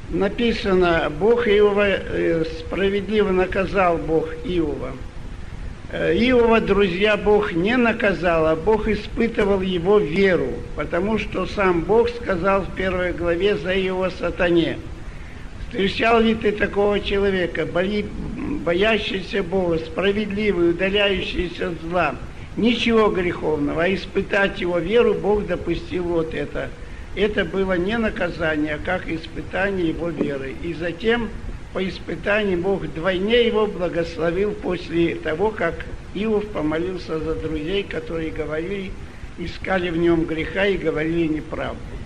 написано, Бог Иова, справедливо наказал Бог Иова. Иова, друзья, Бог не наказал, а Бог испытывал его веру, потому что сам Бог сказал в 1 главе за Иова сатане: «Встречал ли ты такого человека, боящийся Бога, справедливый, удаляющийся от зла, ничего греховного, а испытать его веру Бог допустил вот это». Это было не наказание, а как испытание его веры. И затем по испытанию Бог вдвойне его благословил после того, как Иов помолился за друзей, которые говорили, искали в нем греха и говорили неправду.